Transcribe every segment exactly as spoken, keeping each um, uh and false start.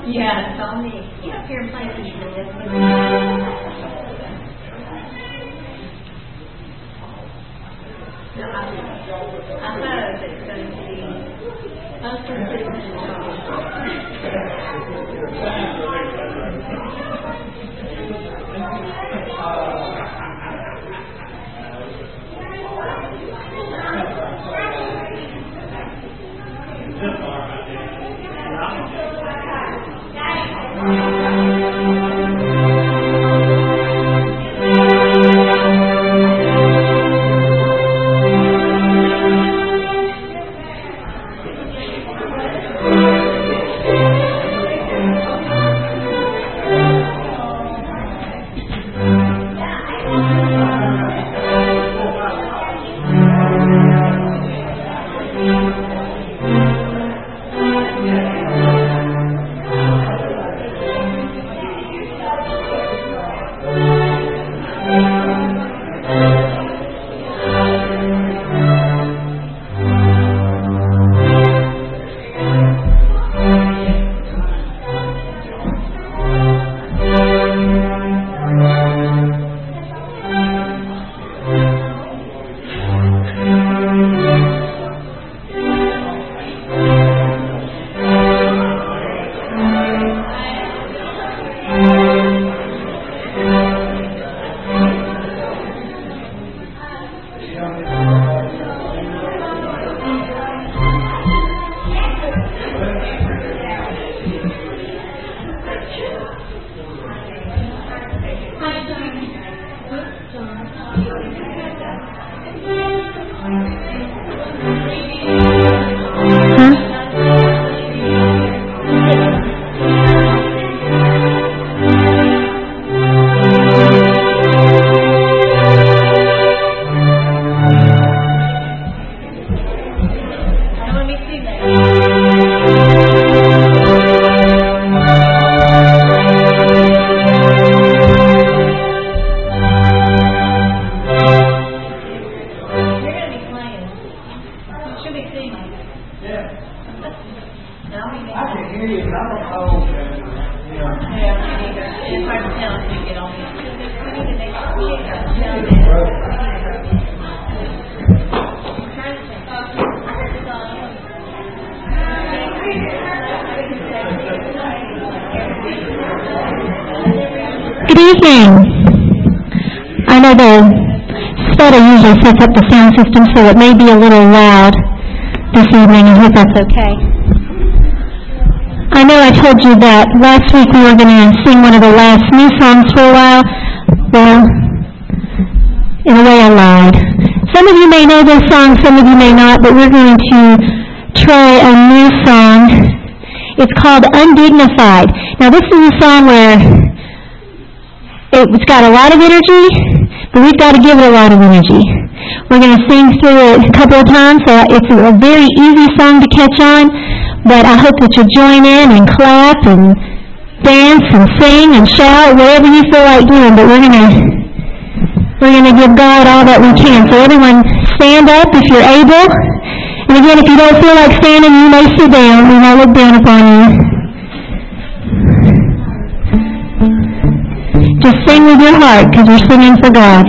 Yeah, it's on me. Get up here and play with me. No, I, I suppose it's going to be us and Susan I know the study usually sets up the sound system so it may be a little loud this evening. I hope that's okay. I know I told you that last week we were going to sing one of the last new songs for a while. Well, in a way I lied. Some of you may know this song, some of you may not, but we're going to try a new song. It's called Undignified. Now this is a song where it's got a lot of energy, but we've got to give it a lot of energy. We're going to sing through it a couple of times, so it's a very easy song to catch on, but I hope that you'll join in and clap and dance and sing and shout, whatever you feel like doing, but we're going to we're going to give God all that we can. So everyone stand up if you're able. And again, if you don't feel like standing, you may sit down. We won't look down upon you. Just sing with your heart, because you're singing for God.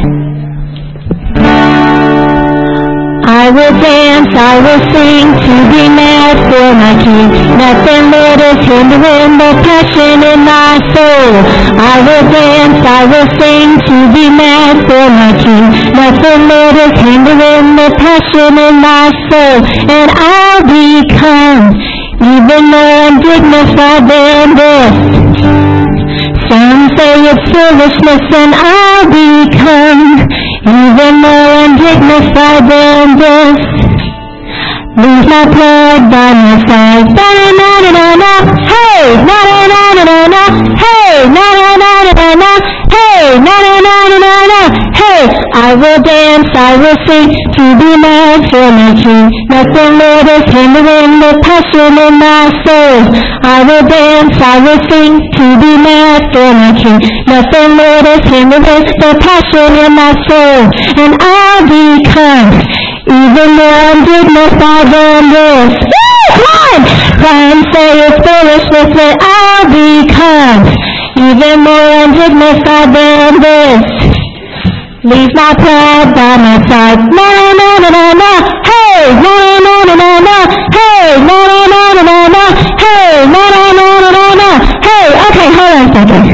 I will dance, I will sing, to be mad for my King. Nothing let us hinder in the passion in my soul. I will dance, I will sing, to be mad for my King. Nothing let us hinder in the passion in my soul. And I'll become even more undignified than this. Some say it's foolishness, and I'll become even more undignified than this. Lose my pride by my side. Na-na-na-na-na-na. Hey! Na-na-na-na-na-na. Hey! Na-na-na-na-na-na. Hey! Na-na-na-na-na-na. Hey! I will dance, I will sing, to be mad for my King. Nothing let us hinder in the passion in my soul. I will dance, I will sing, to be mad for my King. Nothing let us hinder in the passion in my soul. And I'll become even more undignified than this. Woo! Come on! pride and say it's foolishness, then I'll become even more undignified than this. Leave my pride by my side. Na na na na na na. Hey, na na na na na. Hey, na na na na na na. Hey, na na na na na na. Hey, okay, hold on a second.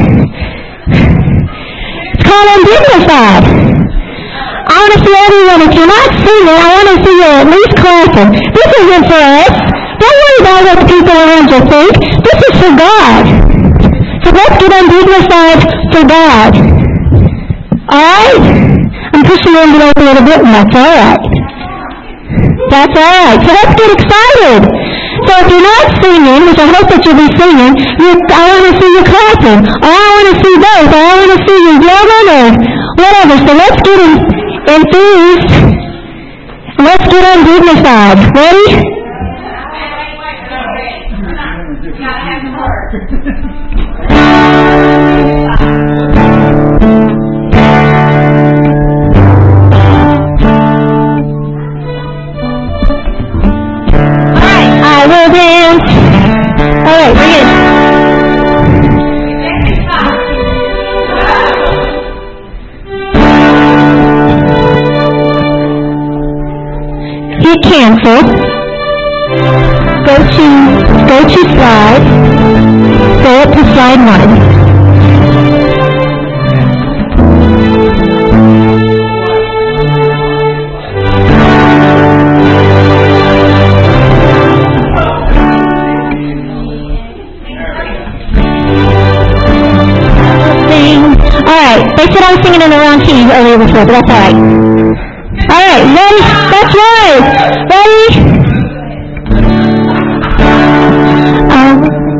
It's called undignified. I want to see everyone. If you're not singing, I want to see you at least clapping. This isn't for us. Don't worry about what the people around you think. This is for God. So let's get undignified for God. Alright? I'm pushing the envelope a little bit, and that's alright. That's alright. So let's get excited. So if you're not singing, which I hope that you'll be singing, you, I want to see you clapping. Or I want to see both. Or I want to see you yelling or whatever. So let's get enthused. Let's get undignified. Ready? I will dance. All right, bring it. Hit cancel. Go to go to slide. Go up to slide one. They said I was singing in the wrong key earlier before, but that's alright. Alright, ready? That's right! Ready? Um,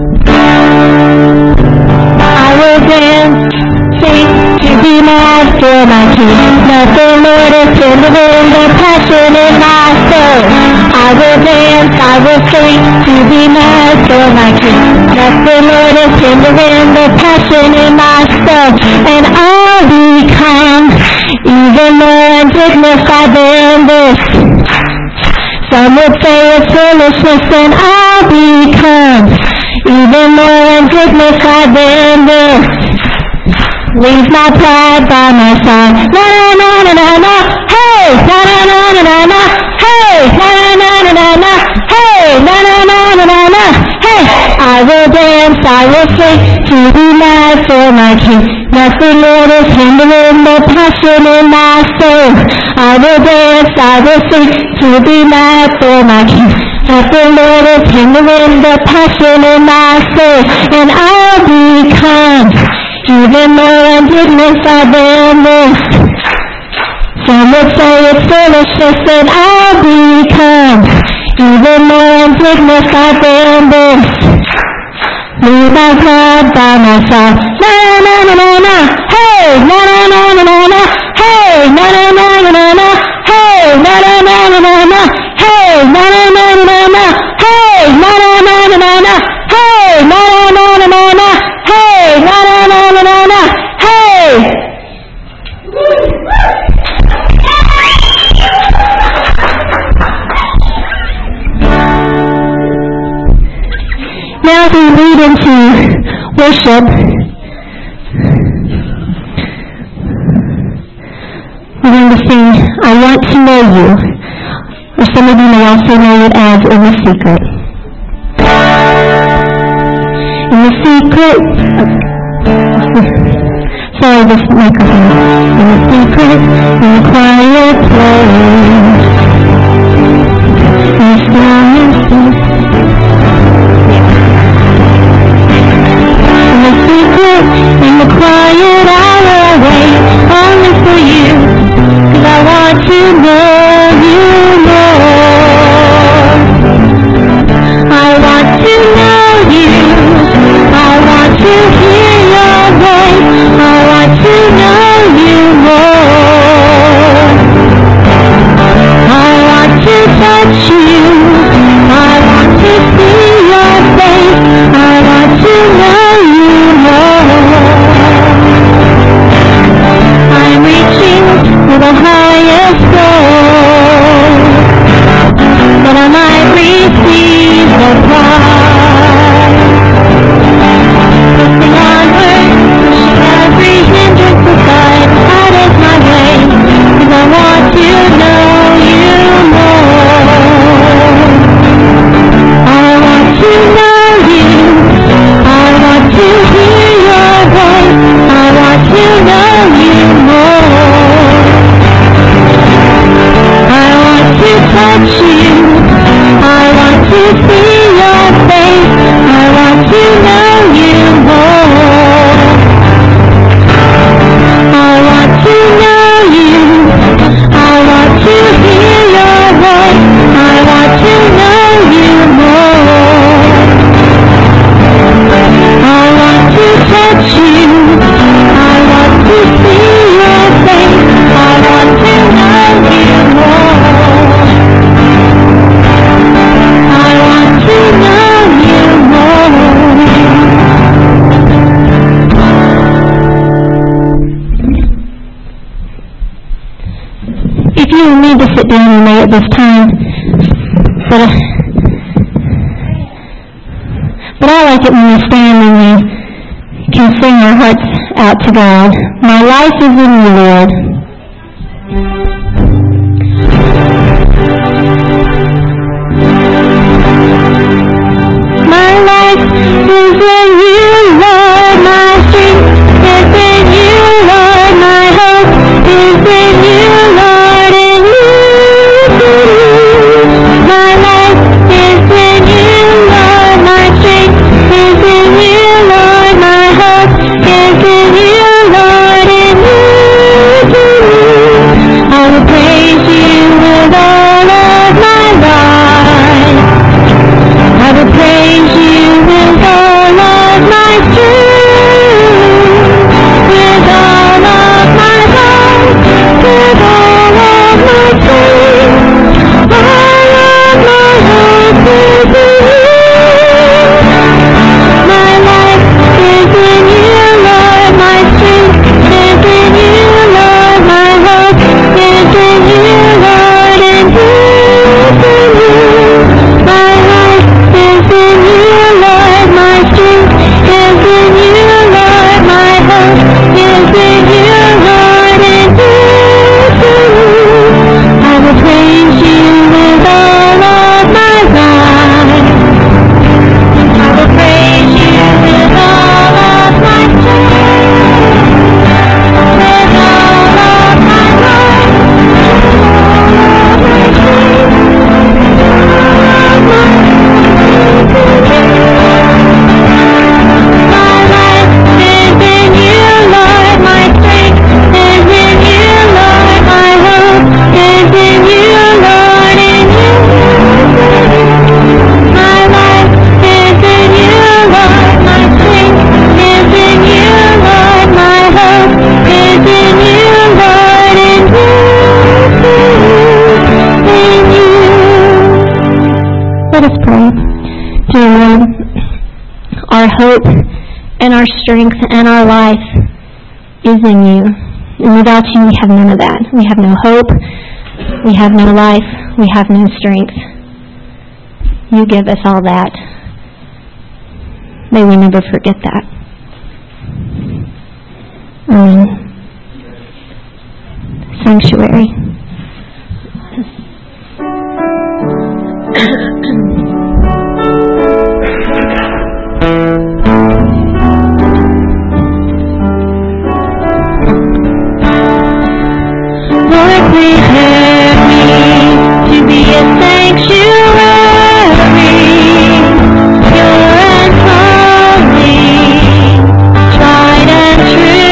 I will dance, sing, to be mad for my king. Nothing more to turn the wind, the passion in my soul. I will dance, I will sing, to be mad for my king. Nothing more to turn the wind, the passion in my soul. And I'll become even more undignified than this. Some would say it's foolishness, and I'll become even more undignified than this. Leave my pride by my side. Na na na na na na. Hey, na na na na na na. Hey, na na na na na na. Hey, na na na na na na. Hey, I will dance, I will sing, to be mad for my king. Nothing more is hindering the passion in my soul. I will dance, I will sing, to be mad for my king. Nothing more is hindering the passion in my soul. And I'll become even more undignified than this. Some would say it's foolishness, and I'll become even more undignified than this. Leave my pride by my side. Na na na na na. Hey, na na na na na na. Hey, na na na na na na. Hey, na na na na na na. Hey, na na na na na na. Hey, na na na na na na. Hey, na na na na na na. Hey, na na na na na na. Hey. Now as we lead into worship, we're going to sing, I Want to Know You, or some of you may also know it as In the Secret. In the secret, sorry, this microphone. In the secret, in the quiet place, in the stillness, in the quiet hour, I wait only for you, 'cause I want to know you more. I want to know you. I want to hear your voice. I want to know you more. I want to touch you. need to sit down and lay at this time, but uh, but I like it when we stand and we can sing our hearts out to God. My life is in you, Lord. My life is in you, Lord. My strength is in you, Lord. My hope is in you, Lord. In you, my life is in you, Lord. My strength is in you, Lord. My hope is in you, Lord. In you, I will praise you with all of my life. I will praise you with all of my strength, with all of my heart, with all of my strength, all of my hope is in you. My life is in you, Lord. My strength is in you, Lord. My hope is in you, Lord. And you is in you. My life is in you, Lord. My strength is in you, Lord. My hope is in you, Lord. And you is in you. I will praise you with all of my life. I will praise you with all of my strength, with all of my life, all of my strength, all of my My life is in you, Lord. My strength is in you, Lord. My hope is in you, Lord. In you, my life is in you, Lord. My strength is in you, Lord. My hope is in you, Lord. In you, in you. Let us pray. Dear Lord, our hope and our strength and our life is in you. And without you, we have none of that. We have no hope. We have no life. We have no strength. You give us all that. May we never forget that. Amen. Sanctuary. Lord, prepare me to be a sanctuary, pure and holy, tried and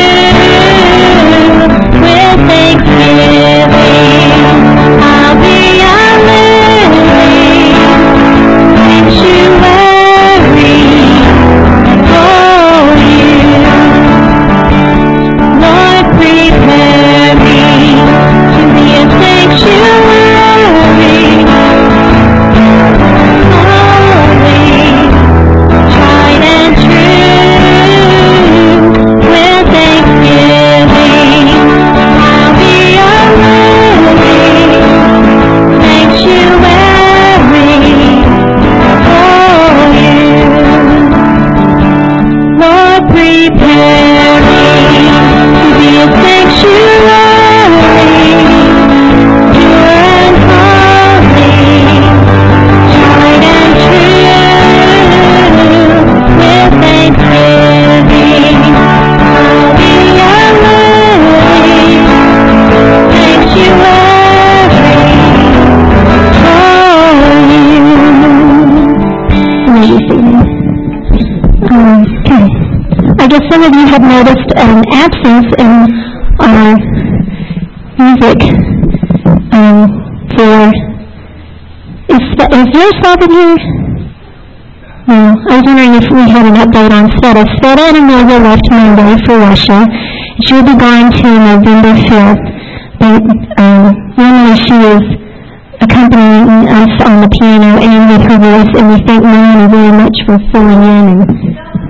true. With thanksgiving, I'll be a living sanctuary for you. Lord, prepare me to be a sanctuary, holy, tried and true. With thanksgiving, I'll be a living sanctuary for you. Lord, prepare me to be a sanctuary, pure and holy, tried and true. With thanksgiving, I'll be a living sanctuary for you. May you see me. Um, okay. I guess some of you have noticed an absence in our music um, for... Is, is your Slavic here? No. I was wondering if we had an update on Sveta. Sveta and Amelia left Monday for Russia. She will be gone to November fifth. But um, normally she is accompanying us on the piano and with her voice, and we thank Melanie very much for filling in and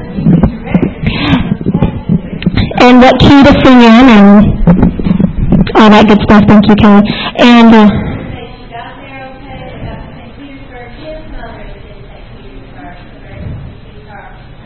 and what key to sing in, and all that good stuff. Thank you, Kelly. And uh, She got there okay. They got to Saint Petersburg. His mother is in Saint Petersburg. So they're going to see her.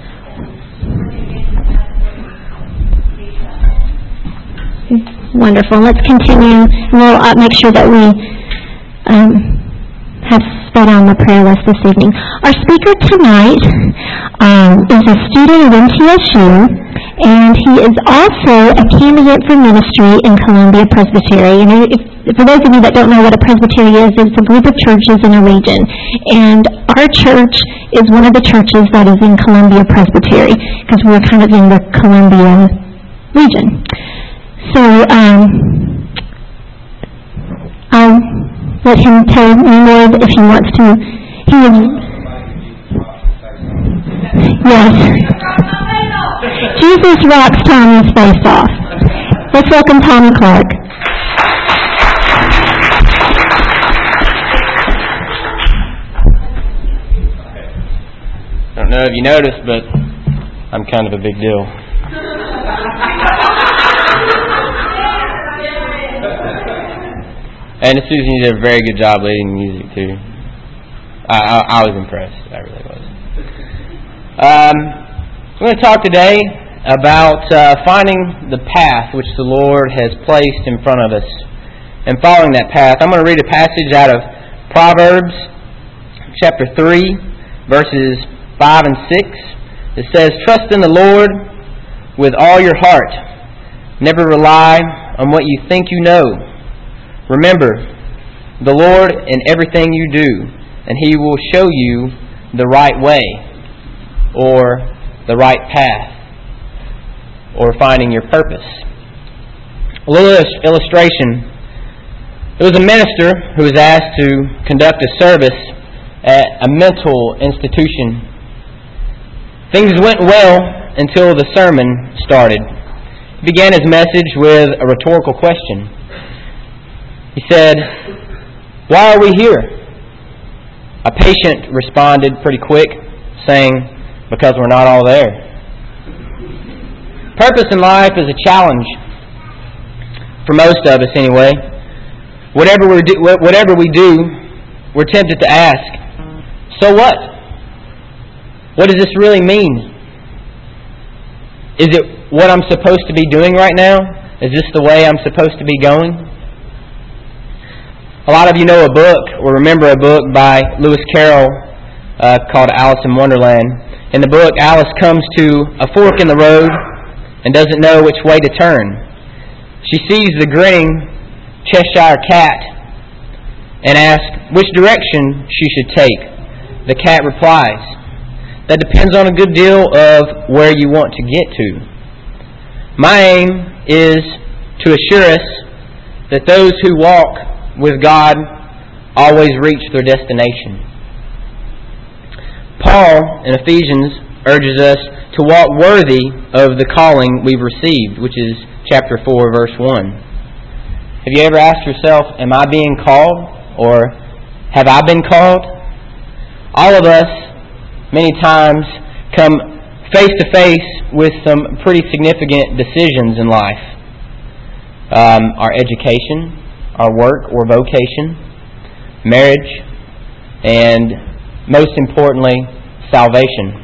wonderful. Let's continue. We'll uh, make sure that we um, have spread on the prayer list this evening. Our speaker tonight um, is a student of M T S U, and he is also a candidate for ministry in Columbia Presbytery. And if, for those of you that don't know what a presbytery is, it's a group of churches in a region. And our church is one of the churches that is in Columbia Presbytery, because we're kind of in the Columbia region. So um, I'll let him tell me more if he wants to. He is, yes. Jesus rocks Tommy's face off. Let's welcome Tommy Clark. I don't know if you noticed, but I'm kind of a big deal. And Susan, you did a very good job leading the music too. I, I, I was impressed. I really was. Um, I'm going to talk today about uh, finding the path which the Lord has placed in front of us and following that path. I'm going to read a passage out of Proverbs chapter three, verses five and six. It says, "Trust in the Lord with all your heart. Never rely on what you think you know. Remember the Lord in everything you do, and He will show you the right way," or the right path, or finding your purpose. A little illustration. There was a minister who was asked to conduct a service at a mental institution. Things went well until the sermon started. He began his message with a rhetorical question. He said, "Why are we here?" A patient responded pretty quick, saying, "Because we're not all there." Purpose in life is a challenge, for most of us anyway. Whatever we do, whatever we do, we're tempted to ask, "So what? What does this really mean? Is it what I'm supposed to be doing right now? Is this the way I'm supposed to be going?" A lot of you know a book, or remember a book by Lewis Carroll uh, called Alice in Wonderland. In the book, Alice comes to a fork in the road and doesn't know which way to turn. She sees the grinning Cheshire Cat and asks which direction she should take. The cat replies, "That depends on a good deal of where you want to get to." My aim is to assure us that those who walk with God always reach their destination. Paul in Ephesians urges us to walk worthy of the calling we've received, which is chapter four, verse one. Have you ever asked yourself, am I being called? Or have I been called? All of us, many times, come face to face with some pretty significant decisions in life. Um, our education, our work or vocation, marriage, and most importantly, salvation.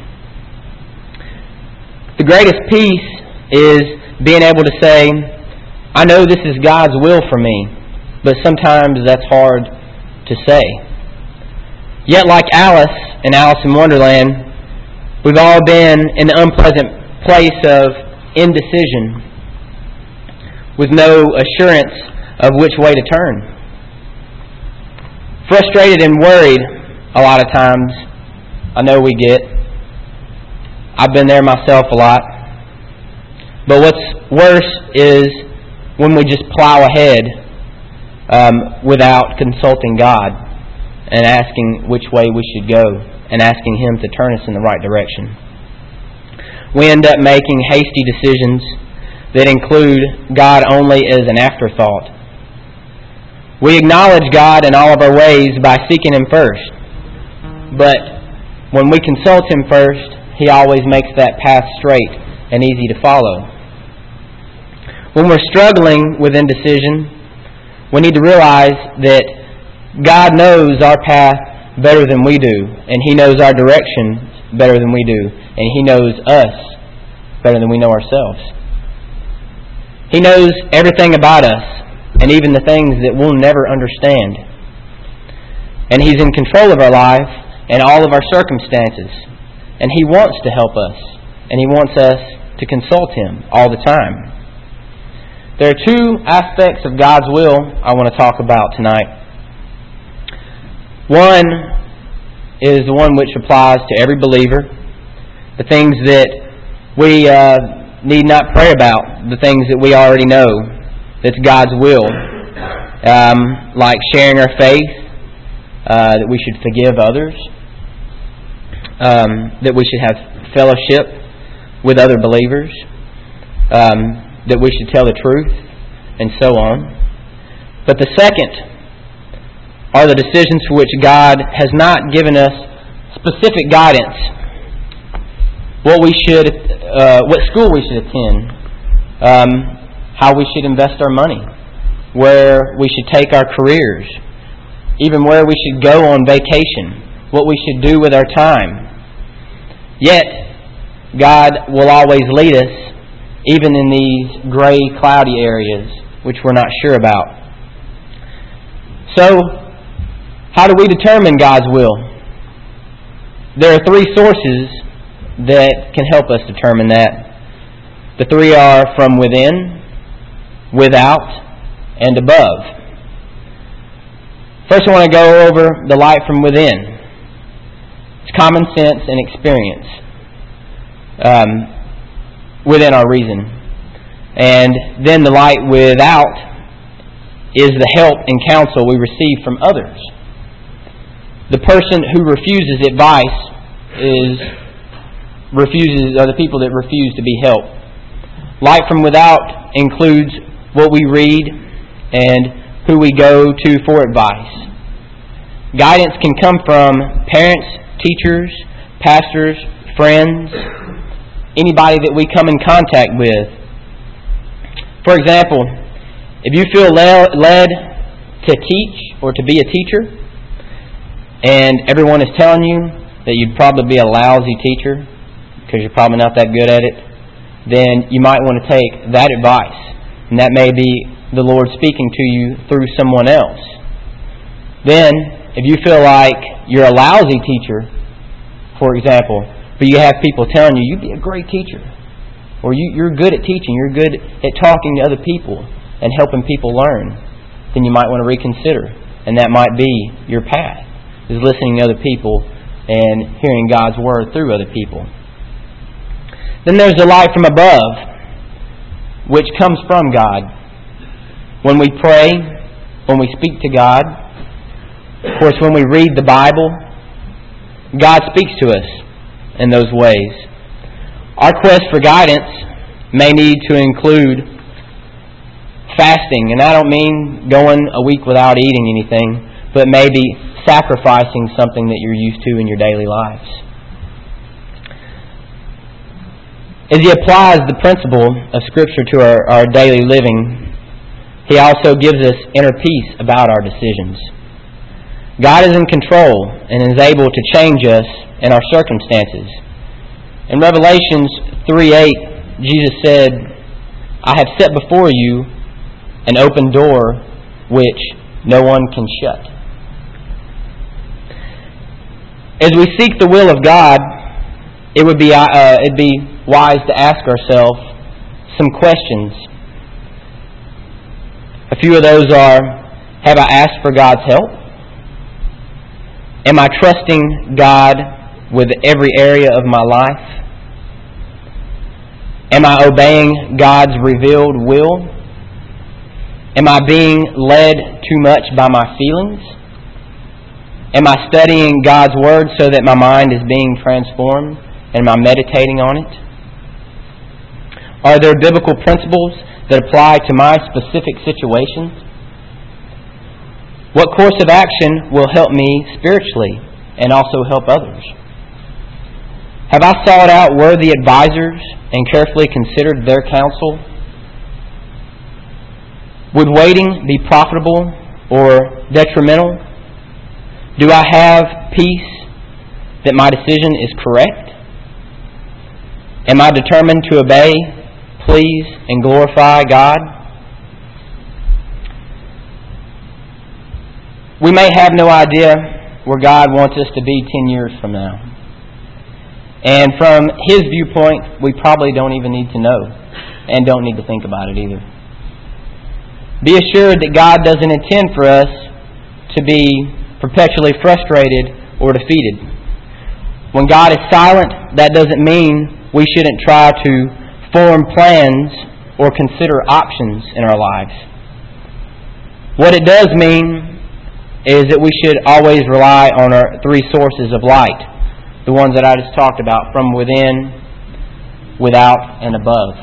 The greatest peace is being able to say, I know this is God's will for me, but sometimes that's hard to say. Yet like Alice in Alice in Wonderland, we've all been in the unpleasant place of indecision, with no assurance of which way to turn. Frustrated and worried a lot of times, I know we get. I've been there myself a lot. But what's worse is when we just plow ahead um, without consulting God and asking which way we should go and asking Him to turn us in the right direction. We end up making hasty decisions that include God only as an afterthought. We acknowledge God in all of our ways by seeking Him first. But when we consult Him first, He always makes that path straight and easy to follow. When we're struggling with indecision, we need to realize that God knows our path better than we do, and He knows our direction better than we do, and He knows us better than we know ourselves. He knows everything about us, and even the things that we'll never understand. And He's in control of our life and all of our circumstances, and He wants to help us, and He wants us to consult Him all the time. There are two aspects of God's will I want to talk about tonight. One is the one which applies to every believer. The things that we uh, need not pray about. The things that we already know. That's God's will. Um, like sharing our faith. Uh, that we should forgive others. Um, that we should have fellowship with other believers. Um, that we should tell the truth. And so on. But the second are the decisions for which God has not given us specific guidance. What we should, uh, what school we should attend, um, how we should invest our money, where we should take our careers, even where we should go on vacation, what we should do with our time. Yet, God will always lead us, even in these gray, cloudy areas, which we're not sure about. So, how do we determine God's will? There are three sources that can help us determine that. The three are from within, without, and above. First I want to go over the light from within. It's common sense and experience um, within our reason. And then the light without is the help and counsel we receive from others. The person who refuses advice is refuses are the people that refuse to be helped. Light from without includes what we read and who we go to for advice. Guidance can come from parents, teachers, pastors, friends, anybody that we come in contact with. For example, if you feel led to teach or to be a teacher, and everyone is telling you that you'd probably be a lousy teacher because you're probably not that good at it, then you might want to take that advice. And that may be the Lord speaking to you through someone else. Then, if you feel like you're a lousy teacher, for example, but you have people telling you, you'd be a great teacher, or you, you're good at teaching, you're good at talking to other people and helping people learn, then you might want to reconsider. And that might be your path, is listening to other people and hearing God's Word through other people. Then there's the light from above, which comes from God. When we pray, when we speak to God, of course when we read the Bible, God speaks to us in those ways. Our quest for guidance may need to include fasting, and I don't mean going a week without eating anything, but maybe sacrificing something that you're used to in your daily lives. As He applies the principle of Scripture to our, our daily living, He also gives us inner peace about our decisions. God is in control and is able to change us in our circumstances. In Revelations three eight, Jesus said, "I have set before you an open door which no one can shut." As we seek the will of God, it would be uh, it'd be wise to ask ourselves some questions. A few of those are: have I asked for God's help? Am I trusting God with every area of my life? Am I obeying God's revealed will? Am I being led too much by my feelings? Am I studying God's Word so that my mind is being transformed? Am I meditating on it? Are there biblical principles that apply to my specific situations? What course of action will help me spiritually and also help others? Have I sought out worthy advisors and carefully considered their counsel? Would waiting be profitable or detrimental? Do I have peace that my decision is correct? Am I determined to obey, please, and glorify God? We may have no idea where God wants us to be ten years from now. And from His viewpoint, we probably don't even need to know and don't need to think about it either. Be assured that God doesn't intend for us to be perpetually frustrated or defeated. When God is silent, that doesn't mean we shouldn't try to form plans or consider options in our lives. What it does mean is that we should always rely on our three sources of light, the ones that I just talked about, from within, without, and above.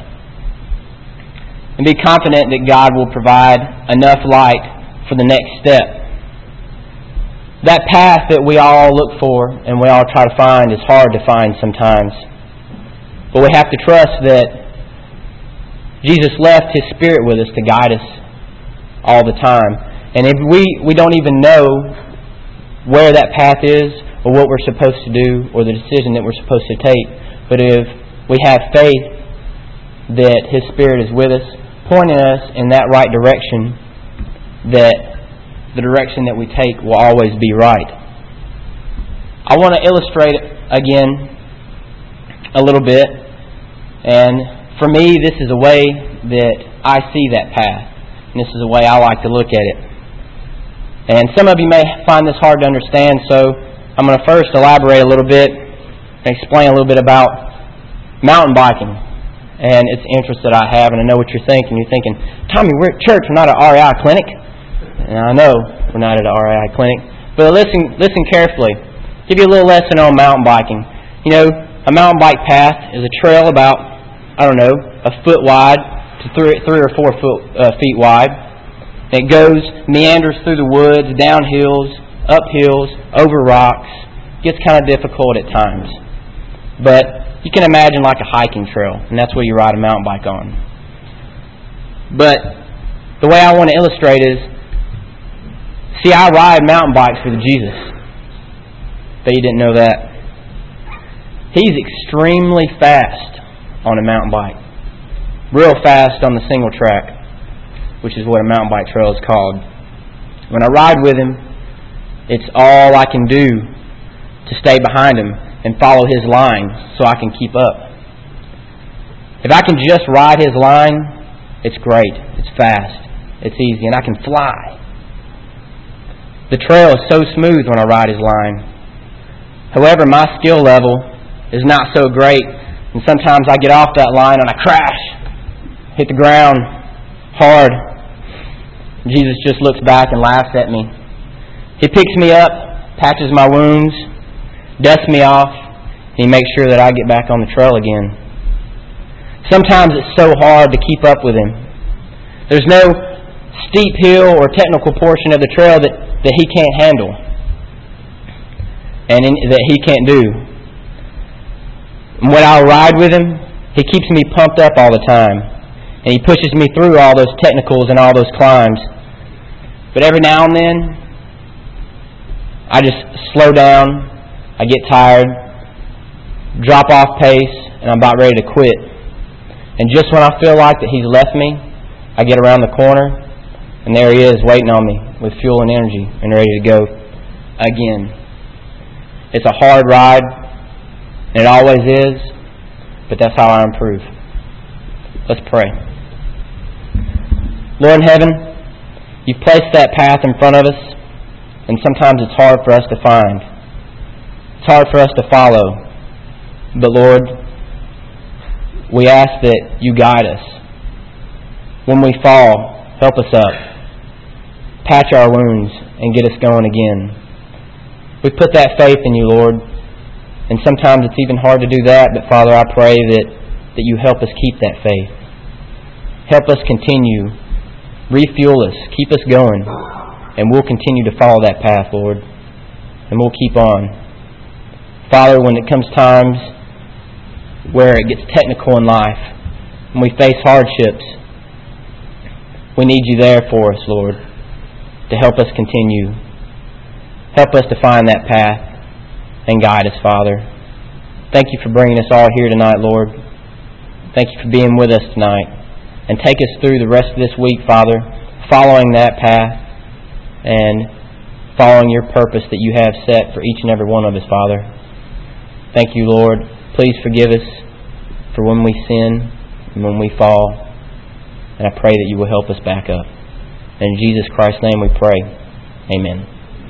And be confident that God will provide enough light for the next step. That path that we all look for and we all try to find is hard to find sometimes. But we have to trust that Jesus left His Spirit with us to guide us all the time. And if we, we don't even know where that path is or what we're supposed to do or the decision that we're supposed to take, but if we have faith that His Spirit is with us, pointing us in that right direction, that the direction that we take will always be right. I want to illustrate again a little bit, and for me this is a way that I see that path, and this is a way I like to look at it. And some of you may find this hard to understand, so I'm going to first elaborate a little bit and explain a little bit about mountain biking and its interest that I have. And I know what you're thinking. You're thinking, Tommy, we're at church, we're not at R A I Clinic. And I know we're not at an R A I Clinic. But listen listen carefully. I'll give you a little lesson on mountain biking. You know, a mountain bike path is a trail about, I don't know, a foot wide to three, three or four foot, uh, feet wide. It goes, meanders through the woods, down hills, up hills, over rocks. Gets kind of difficult at times. But you can imagine like a hiking trail, and that's where you ride a mountain bike on. But the way I want to illustrate is, see, I ride mountain bikes with Jesus. Bet you didn't know that. He's extremely fast on a mountain bike. Real fast on the single track, which is what a mountain bike trail is called. When I ride with him, it's all I can do to stay behind him and follow his line so I can keep up. If I can just ride his line, it's great, it's fast, it's easy, and I can fly. The trail is so smooth when I ride his line. However, my skill level is not so great, and sometimes I get off that line and I crash, hit the ground hard. Jesus just looks back and laughs at me. He picks me up, patches my wounds, dusts me off, and He makes sure that I get back on the trail again. Sometimes it's so hard to keep up with Him. There's no steep hill or technical portion of the trail that, that He can't handle and in, that He can't do. And when I ride with Him, He keeps me pumped up all the time, and He pushes me through all those technicals and all those climbs. But every now and then, I just slow down, I get tired, drop off pace, and I'm about ready to quit. And just when I feel like that He's left me, I get around the corner, and there He is waiting on me with fuel and energy and ready to go again. It's a hard ride, and it always is, but that's how I improve. Let's pray. Lord in heaven, You've placed that path in front of us, and sometimes it's hard for us to find. It's hard for us to follow. But Lord, we ask that You guide us. When we fall, help us up. Patch our wounds and get us going again. We put that faith in You, Lord, and sometimes it's even hard to do that, but Father, I pray that, that You help us keep that faith. Help us continue. Refuel us. Keep us going. And we'll continue to follow that path, Lord. And we'll keep on. Father, when it comes times where it gets technical in life, when we face hardships, We need You there for us, Lord, to help us continue. Help us to find that path and guide us, Father. Thank You for bringing us all here tonight, Lord. Thank You for being with us tonight. And take us through the rest of this week, Father, following that path and following Your purpose that You have set for each and every one of us, Father. Thank You, Lord. Please forgive us for when we sin and when we fall. And I pray that You will help us back up. And in Jesus Christ's name we pray. Amen.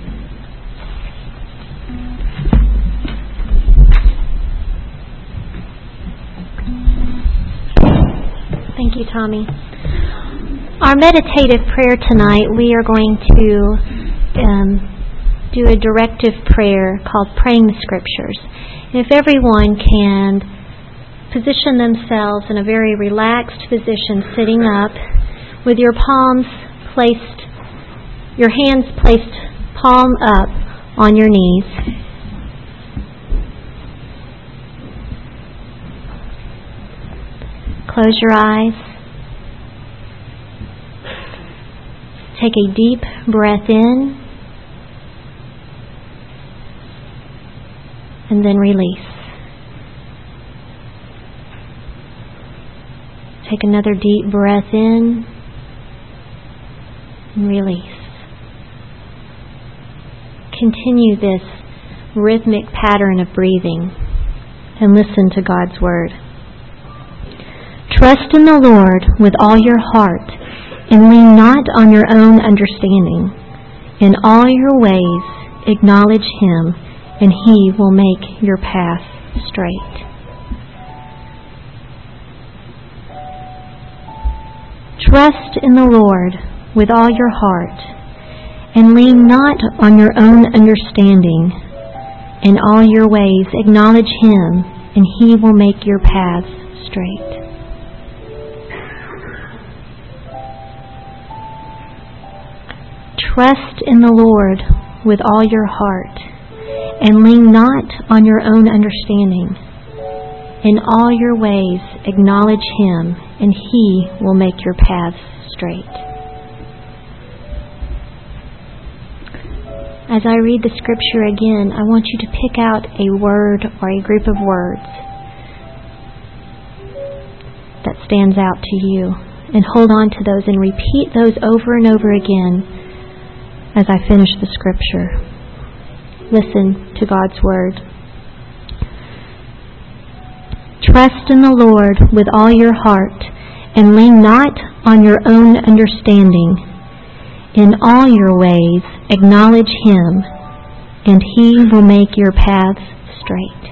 Thank you, Tommy. Our meditative prayer tonight, we are going to um, do a directive prayer called Praying the Scriptures. And if everyone can position themselves in a very relaxed position, sitting up, with your palms placed, your hands placed palm up on your knees. Close your eyes. Take a deep breath in and then release. Take another deep breath in and release. Continue this rhythmic pattern of breathing and listen to God's Word. Trust in the Lord with all your heart and lean not on your own understanding. In all your ways acknowledge Him, and He will make your path straight. Trust in the Lord with all your heart, and lean not on your own understanding. In all your ways acknowledge Him, and He will make your paths straight. Trust in the Lord with all your heart, and lean not on your own understanding. In all your ways acknowledge Him, and He will make your paths straight. As I read the Scripture again, I want you to pick out a word or a group of words that stands out to you, and hold on to those and repeat those over and over again as I finish the Scripture. Listen to God's Word. Trust in the Lord with all your heart, and lean not on your own understanding. In all your ways acknowledge Him, and He will make your paths straight.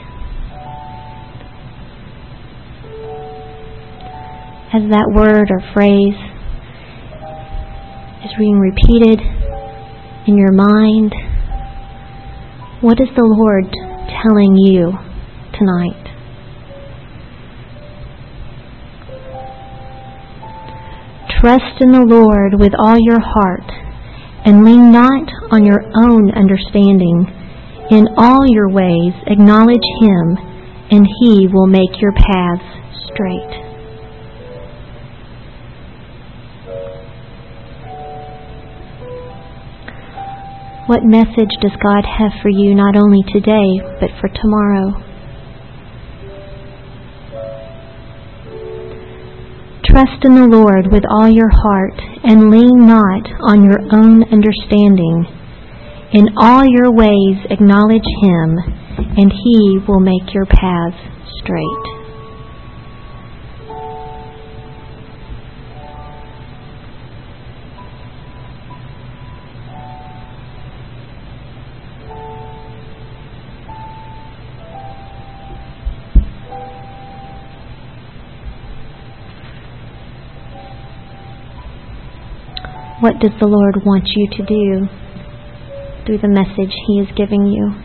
As that word or phrase is being repeated in your mind, what is the Lord telling you tonight? Trust in the Lord with all your heart, and lean not on your own understanding. In all your ways acknowledge Him, and He will make your paths straight. What message does God have for you, not only today, but for tomorrow? Trust in the Lord with all your heart, and lean not on your own understanding. In all your ways acknowledge Him, and He will make your paths straight. What does the Lord want you to do through the message He is giving you?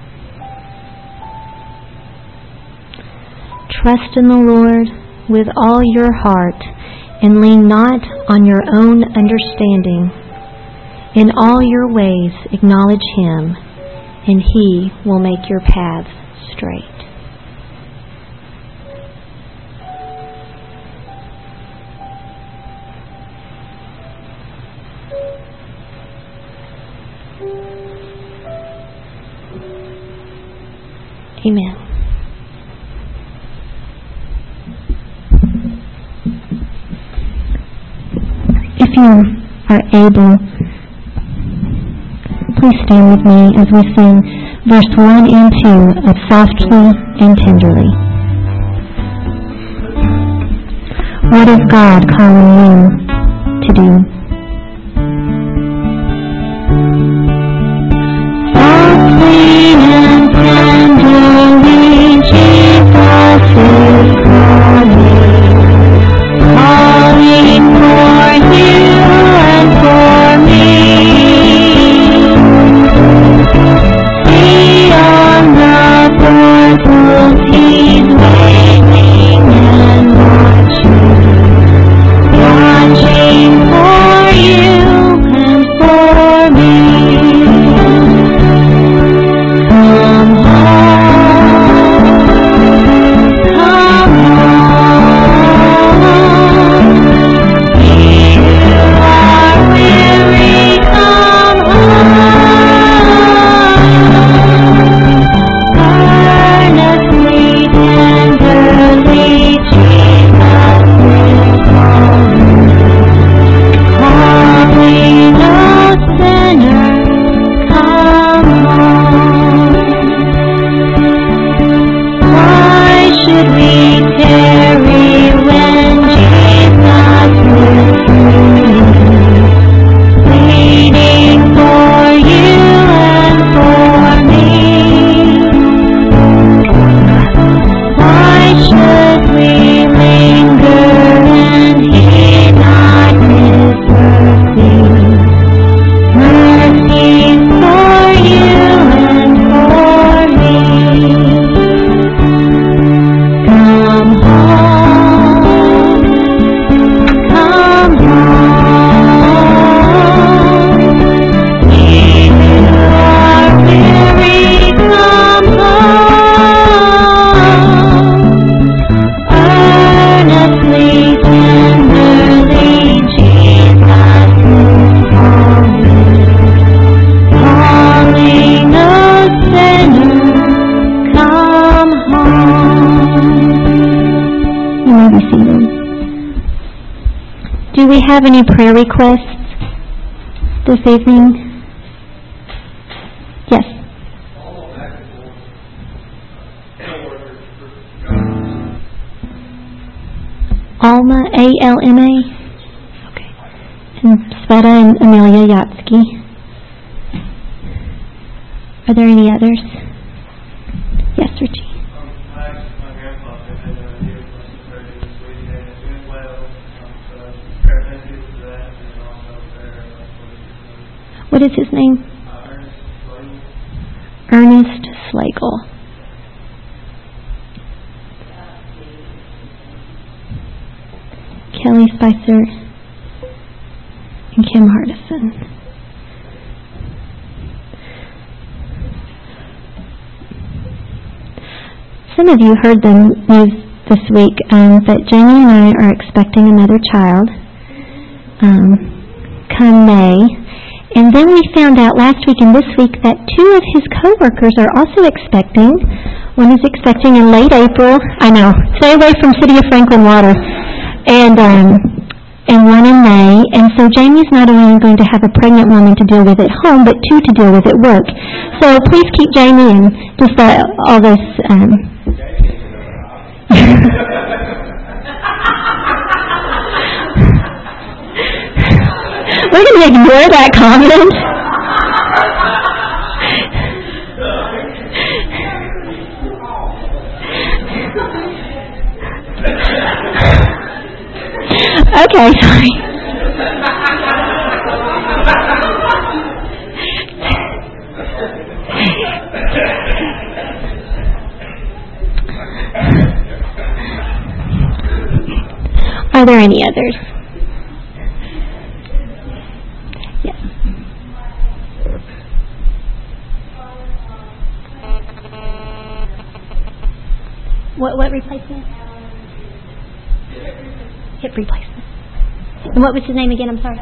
Trust in the Lord with all your heart, and lean not on your own understanding. In all your ways acknowledge Him, and He will make your paths straight. Amen. If you are able, please stand with me as we sing verse one and two of Softly and Tenderly. What is God calling you to do? Softly and tenderly, Jesus is calling, calling for you and for me. See on the portals, He's waiting and watching, watching for you and for me. Come home, come home. You are weary, come home. Earnestly, tenderly, Jesus is calling, calling no sinner, come home. Why should we tarry when Jesus is waiting for you and for me? Why should we linger and heed not His mercy? Mercy for you and for me. Come home, come home. You are weary, come home. Earnestly, tenderly, Jesus is calling, calling a sinner, come home. You may be seated. Do we have any prayer requests this evening? Yes. Alma, A L M A? Okay. And Sveta and Amelia Yatsky. Are there any others? Yes, Richie. What is his name? Ernest Slagle. Kelly Spicer and Kim Hardison. Some of you heard the news this week um, that Jamie and I are expecting another child um, come May. And then we found out last week and this week that two of his co-workers are also expecting. One is expecting in late April. I know. Stay away from City of Franklin water. And um, and one in May. And so Jamie's not only going to have a pregnant woman to deal with at home, but two to deal with at work. So please keep Jamie and just uh, all those... Um, we're going to ignore that comment. Okay, sorry. Are there any others? Yes. What what replacement? Hip replacement. And what was his name again? I'm sorry.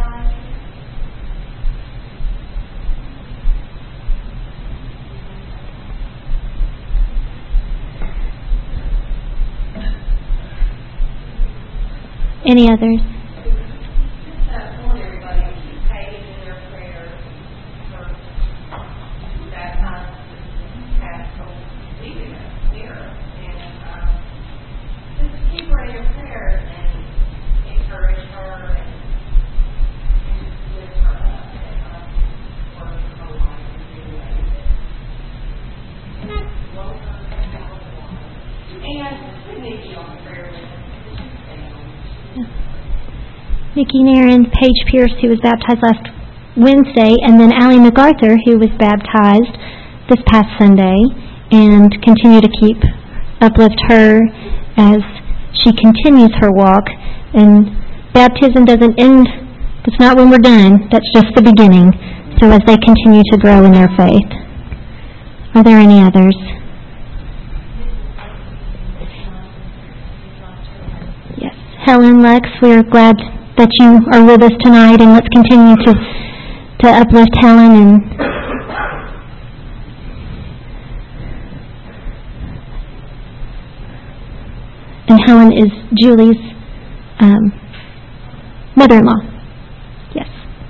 Any others? Nikki Nairn, Paige Pierce, who was baptized last Wednesday, and then Allie MacArthur, who was baptized this past Sunday, and continue to keep, uplift her as she continues her walk. And baptism doesn't end, it's not when we're done, that's just the beginning. So as they continue to grow in their faith. Are there any others? Yes. Helen, Lex, we're glad that you are with us tonight, and let's continue to to uplift Helen. And and Helen is Julie's um, mother-in-law. Yes.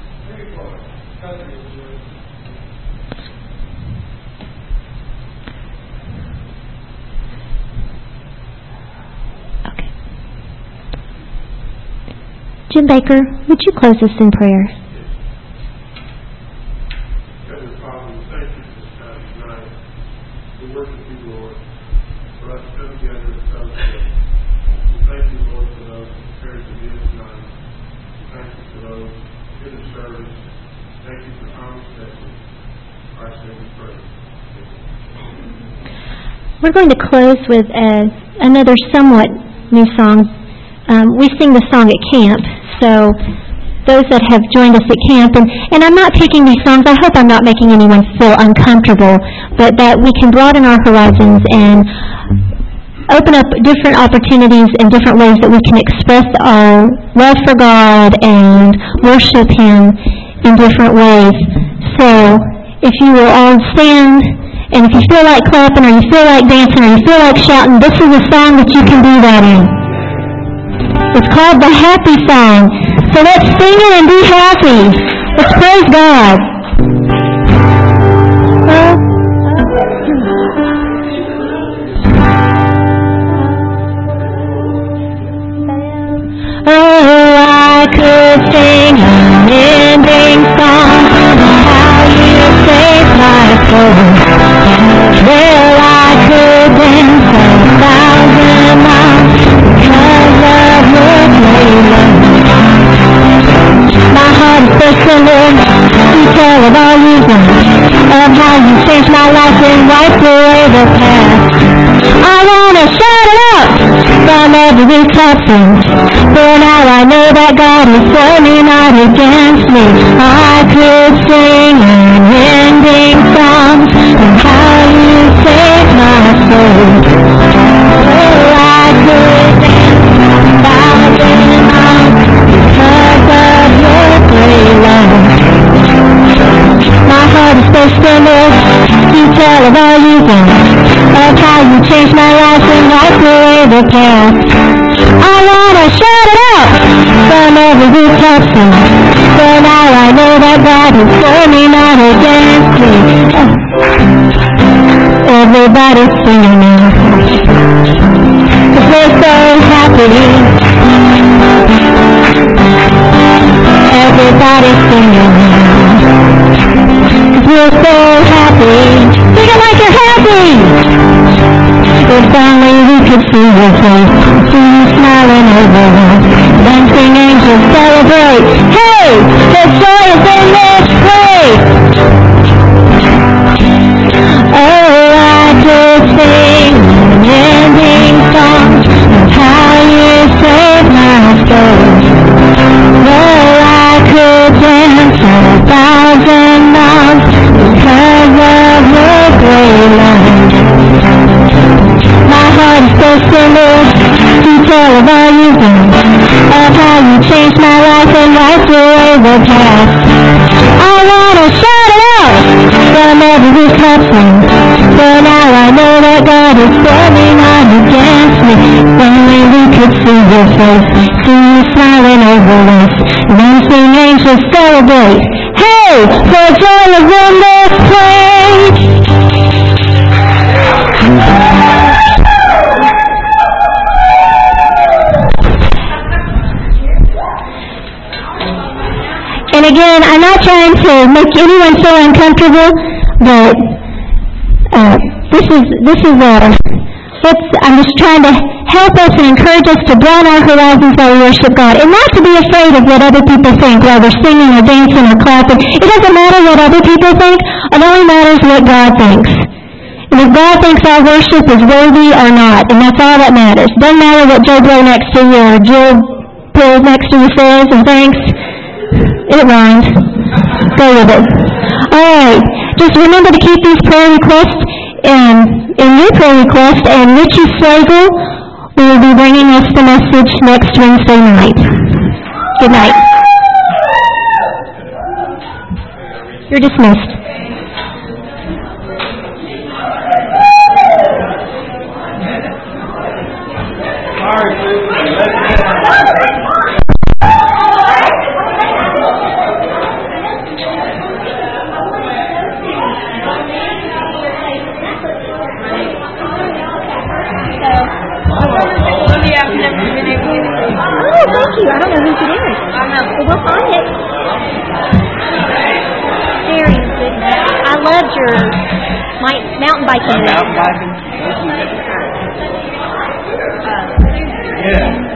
Okay. Jim Baker, would you close us in prayer? Heavenly Father, we thank you for this time tonight. We worship you, Lord, for us to come together in fellowship. We thank you, Lord, for those who prepared to be here tonight. We thank you for those in the service. Thank you for Thomas Stephanie, our Savior, praise. We're going to close with a, another somewhat new song. Um, we sing the song at camp, so those that have joined us at camp, and, and I'm not picking these songs, I hope I'm not making anyone feel uncomfortable, but that we can broaden our horizons and open up different opportunities and different ways that we can express our love for God and worship Him in different ways. So if you will all stand, and if you feel like clapping, or you feel like dancing, or you feel like shouting, this is a song that you can do that in. It's called the Happy Song. So let's sing it and be happy. Let's praise God. Oh, I could sing an ending song of how you saved my soul. Well, I could dance a thousand miles because of your great love. My heart is thirsty, Lord, to tell of all you've done, of how you changed my life and wiped away the past. I want to shout it out from every rooftop sing, for now I know that God is for me, not against me. I could sing an ending song of how you saved my soul. Oh, I could dance a thousand miles because of your great love. My heart is thirsty, Lord, to tell of all you've done, of how you changed my life and wiped away the past. I want to shout it out from every rooftop sing, for now I know that God is for me, not against me. Everybody singing now, 'cause we're so happy. Everybody singing now, 'cause we're so happy. Sing it like you're happy. If only we could see your face, see you smiling over us, dancing angels celebrate. Hey, there's joy is in this place. Oh, I could sing an ending song of how you saved my soul. Well, I could dance a thousand miles because of your great love. My heart is thirsty, Lord, to tell of all you've done, of how you changed my life and wiped away the past. I want to shout it out from every rooftop sing, for now I know that God is for me, not against me. Only we could see your face, see you smiling over us. And then sing angels celebrate. Hey, for joy is in this place. And again, I'm not trying to make anyone feel uncomfortable, but uh, this is this is a. It's, I'm just trying to help us and encourage us to broaden our horizons while we worship God, and not to be afraid of what other people think while they're singing or dancing or clapping. It doesn't matter what other people think. It only matters what God thinks. And if God thinks our worship is worthy or not, and that's all that matters. Doesn't matter what Joe Blow next to you or Jill Pill next to you says and thinks. It rhymes. Go with it. All right. Just remember to keep these prayer requests in, in your prayer request, and Richie Slagle will be bringing us the message next Wednesday night. Good night. You're dismissed. Thank you. I don't know who it is. I know. Well, we'll find it. Very good. I loved your my mountain biking. Mountain biking? Yeah.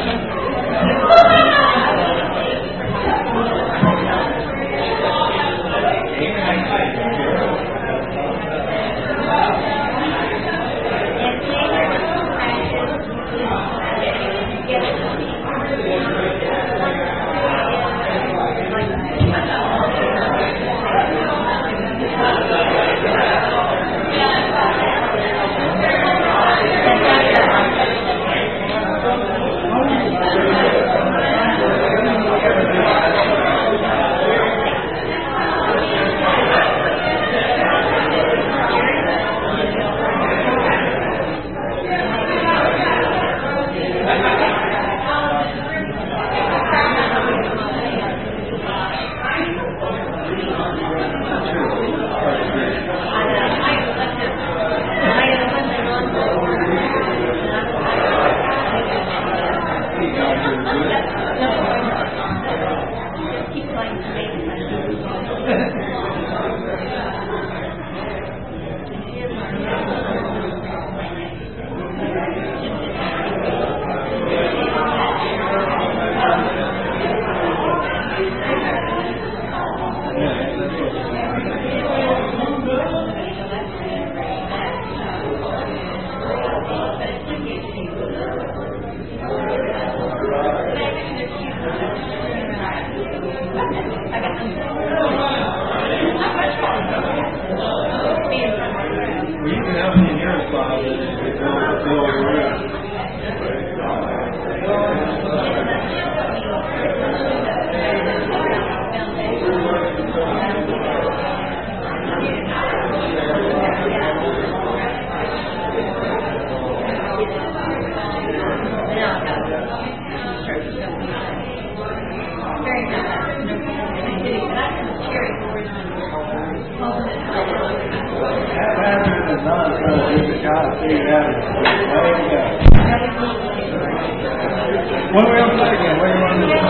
What do we have to say again? What do you want to do?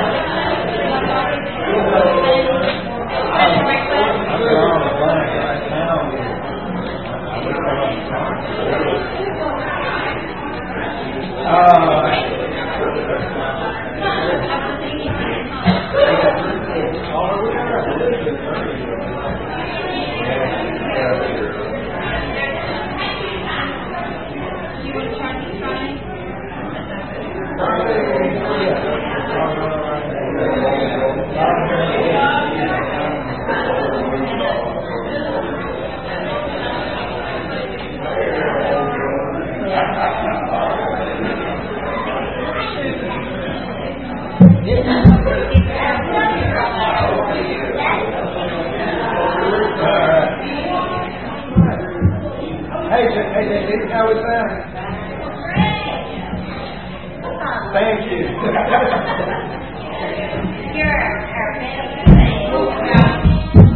Hey, hey, hey, how was that? Thank you. You're our best thing.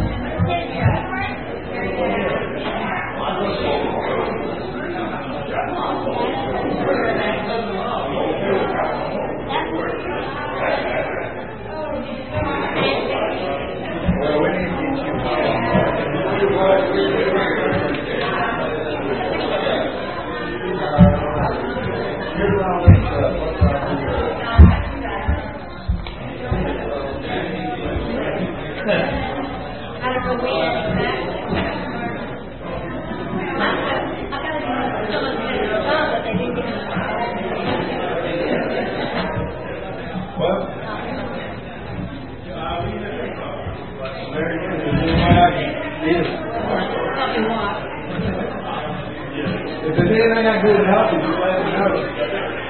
I don't know when exactly. I've got to do so much better job, but they didn't give me Well, very good. If there's anything I can do to help you, just let me know.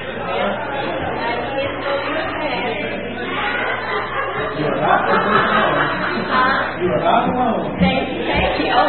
You are not alone. You are not alone. Thank you. Thank you.